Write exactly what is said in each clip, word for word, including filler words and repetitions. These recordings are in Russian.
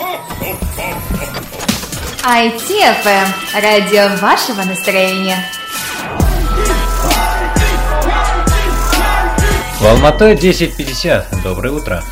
ай ти эф эм – радио вашего настроения. В Алматы десять пятьдесят. Доброе утро.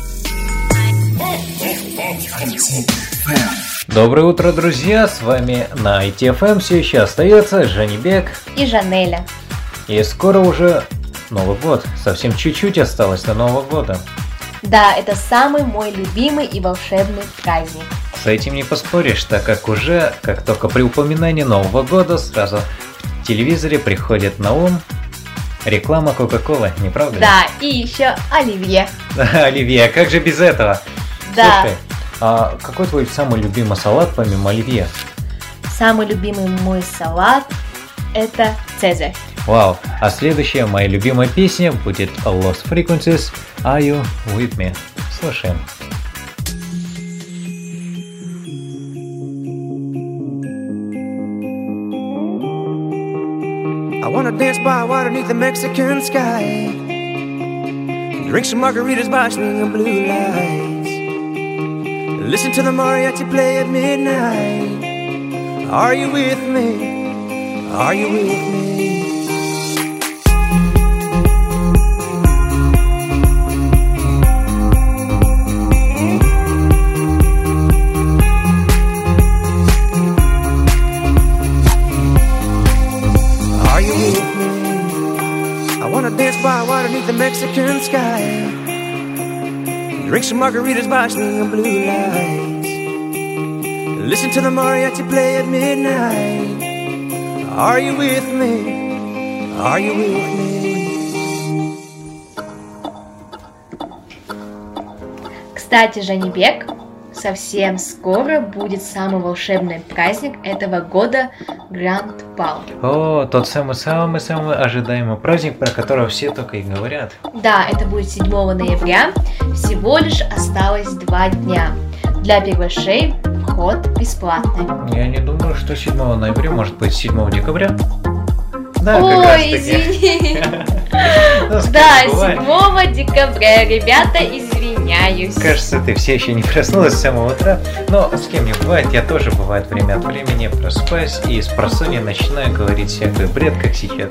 Доброе утро, друзья! С вами на ай ти эф эм все еще остается Жанибек и Жанеля. И скоро уже Новый год. Совсем чуть-чуть осталось до Нового года. Да, это самый мой любимый и волшебный праздник. С этим не поспоришь, так как уже, как только при упоминании Нового года, сразу в телевизоре приходит на ум реклама Кока-Колы, не правда ли? Да, и еще оливье. Оливье, как же без этого? Да. Слушай, а какой твой самый любимый салат помимо оливье? Самый любимый мой салат – это Цезарь. Вау, а следующая моя любимая песня будет Lost Frequencies Are You With Me? Слушаем. I wanna dance by water beneath the Mexican sky, drink some margaritas by swinging blue lights, listen to the mariachi play at midnight. Are you with me? Are you with me? Dance by water beneath the Mexican sky, drink some margaritas by swinging blue lights, listen to the mariachi play at midnight. Are you with me? Are you with me? Кстати, Жанибек, совсем скоро будет самый волшебный праздник этого года – Гранд Бал. О, тот самый-самый-самый ожидаемый праздник, про который все только и говорят. Да, это будет седьмого ноября. Всего лишь осталось два дня. Для приглашей вход бесплатный. Я не думаю, что седьмого ноября, может быть седьмого декабря. Да, ой, извини. Да, седьмого декабря, ребята, извиняюсь. Кажется, ты все еще не проснулась с самого утра. Но с кем не бывает, я тоже бывает время от времени просыпаюсь и с просонья начинаю говорить всякий бред, как сейчас.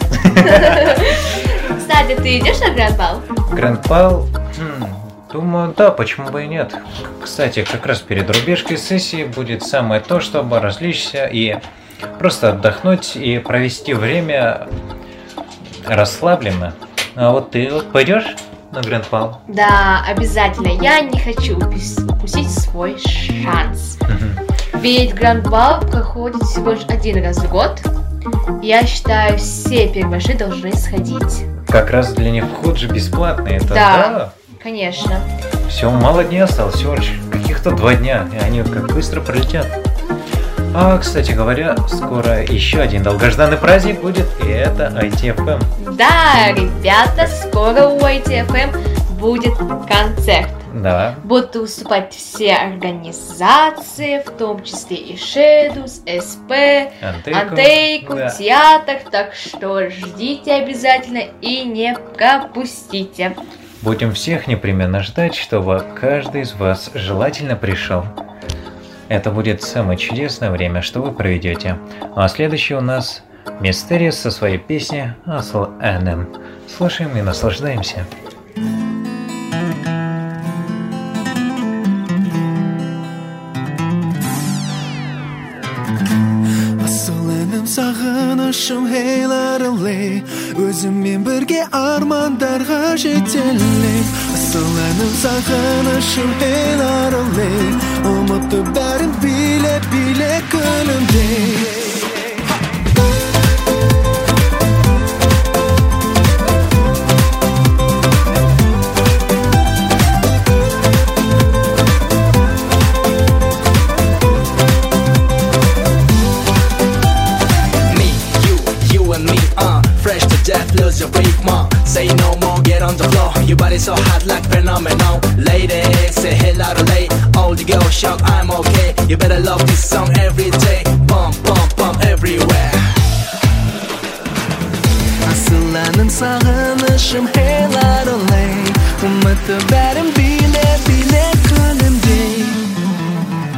Кстати, ты идешь на Гранд-бал? Гранд-бал? Думаю, да, почему бы и нет. Кстати, как раз перед рубежкой сессии будет самое то, чтобы развлечься и просто отдохнуть и провести время расслабленно. А вот ты вот пойдешь на Гранд-бал? Да, обязательно. Я не хочу упустить свой шанс. Угу. Ведь Гранд-бал проходит всего лишь один раз в год. Я считаю, все перваши должны сходить. Как раз для них вход же бесплатный. Это, да, да, конечно. Все, мало дней осталось, всего лишь каких-то два дня. И они как быстро пролетят. А, кстати говоря, скоро еще один долгожданный праздник будет, и это ай ти эф эм. Да, ребята, скоро у ай ти эф эм будет концерт. Да. Будут выступать все организации, в том числе и Шедус, эс пи, Антейку, да. Театр, так что ждите обязательно и не пропустите. Будем всех непременно ждать, чтобы каждый из вас желательно пришел. Это будет самое чудесное время, что вы проведете. А следующий у нас Мистериус со своей песней Asl эн эм. Слушаем и наслаждаемся. Сағынышым хейларылай, өзіммен бірге армандарға жетелей. Асыл әнім сағынышым хейларылай, ұмытты бәрін биле-биле күлімдей. Lose your breath, mom. Say no more, get on the floor. Your body so hot like phenomenal. Ladies, say hello to late. All the girls shout, I'm okay. You better love this song every day. Pump, pump, pump everywhere. Asıl anım sağınışım hello to late. Umutlu berim bile bile kalbimde.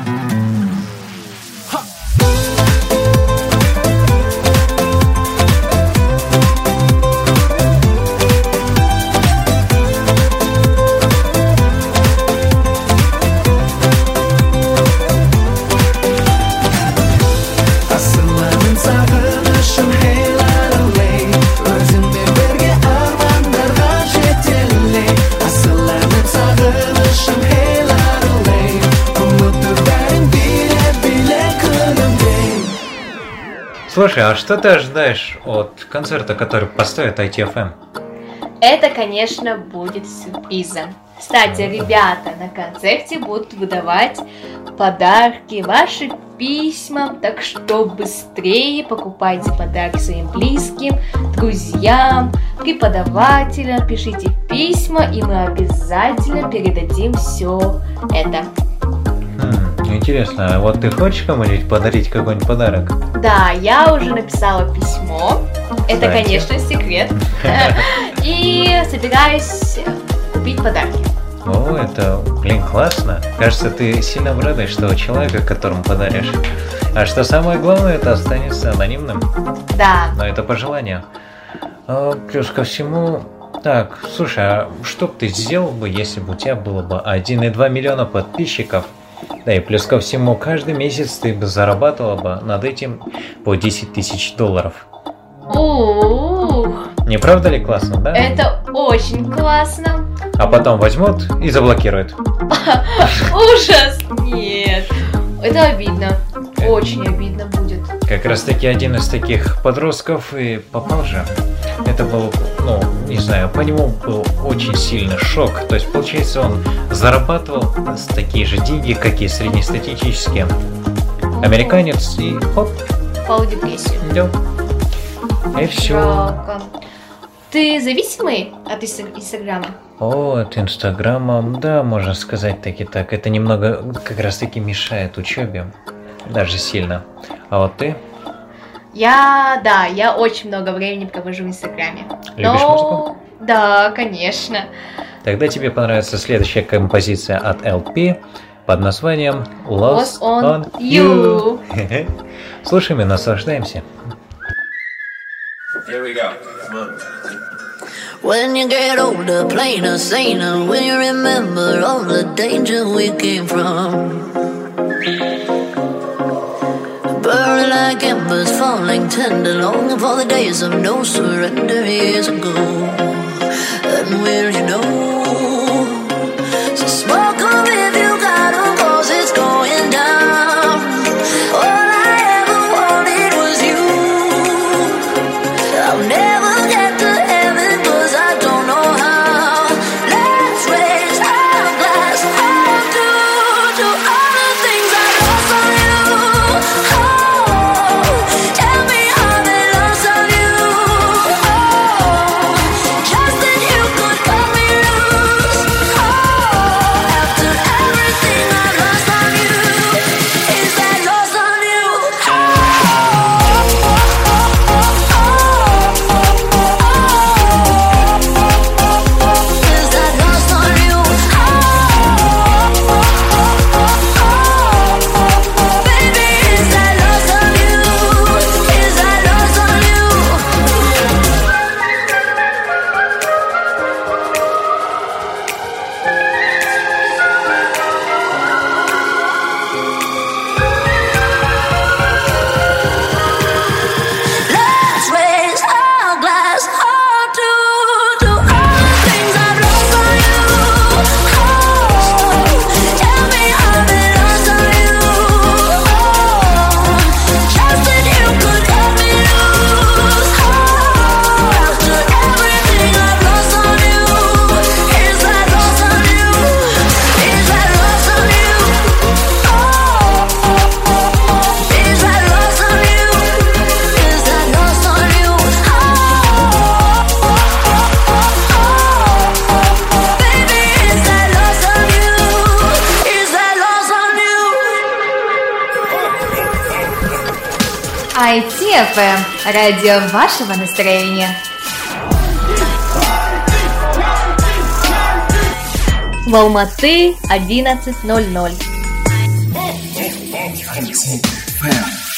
Слушай, а что ты ожидаешь от концерта, который поставит ай ти эф эм? Это, конечно, будет сюрпризом. Кстати, ребята на концерте будут выдавать подарки, ваши письма, так что быстрее покупайте подарки своим близким, друзьям, преподавателям, пишите письма, и мы обязательно передадим все это. Хм, интересно, а вот ты хочешь кому-нибудь подарить какой-нибудь подарок? Да, я уже написала письмо. Это, Кстати. конечно, секрет. И собираюсь купить подарки. О, это, блин, классно. Кажется, ты сильно обрадуешь того человека, которому подаришь. А что самое главное, это останется анонимным. Да. Но это по желанию. А, плюс ко всему... Так, слушай, а что бы ты сделал бы, если бы у тебя было бы один и два миллиона подписчиков? Да, и плюс ко всему, каждый месяц ты бы зарабатывала бы над этим по десять тысяч долларов. Ух. Не правда ли классно, да? Это очень классно. А потом возьмут и заблокируют. Ужас! Нет. Это обидно. Очень обидно будет. Как раз таки один из таких подростков и попал же. Это был, ну, не знаю, по нему был очень сильный шок. То есть, получается, он зарабатывал такие же деньги, как и среднестатистический американец, и хоп. Пал в депрессию. Да. И все. Жалко. Ты зависимый от Инстаграма? О, от Инстаграма, да, можно сказать так и так. Это немного как раз таки мешает учебе. Даже сильно. А вот ты? Я, да, я очень много времени провожу в Инстаграме. Любишь Но... музыку? Да, конечно. Тогда тебе понравится следующая композиция от эл пи под названием Lost, Lost on, on You. you. Слушаем и наслаждаемся. Here we go. When you get older, plainer, saner, when you remember all the danger we came from. Burning like embers, falling tender, longing for the days of no surrender years ago. And will you know? So smoke 'em if you got 'em, 'cause it's going down. All I ever wanted was you. I'll never get to heaven 'cause I don't know how. Let's raise our glass all to, to all the things I lost on you. Oh, tell me how they lost on you. Oh, just that you could cut me loose. Oh, after everything I've lost on you, is that lost on you? Oh, oh, oh, oh, oh, oh, oh. Is that lost on you? Oh, oh, oh, oh, oh. Baby, is that lost on you? Is that lost on you? Let's raise our glass all to, to all the things I've lost on you. Oh, tell me how they lost on you. Oh, just that you could cut me loose. Oh, after everything I've lost on you, is that lost on you? Is that lost on you? Oh, oh, oh, oh. Is that lost on you? Is that lost on you? Oh, oh, oh, oh, oh. Baby, is that lost on you? Is that lost on you? ай ти эф эм – радио вашего настроения. В Алматы одиннадцать ноль ноль.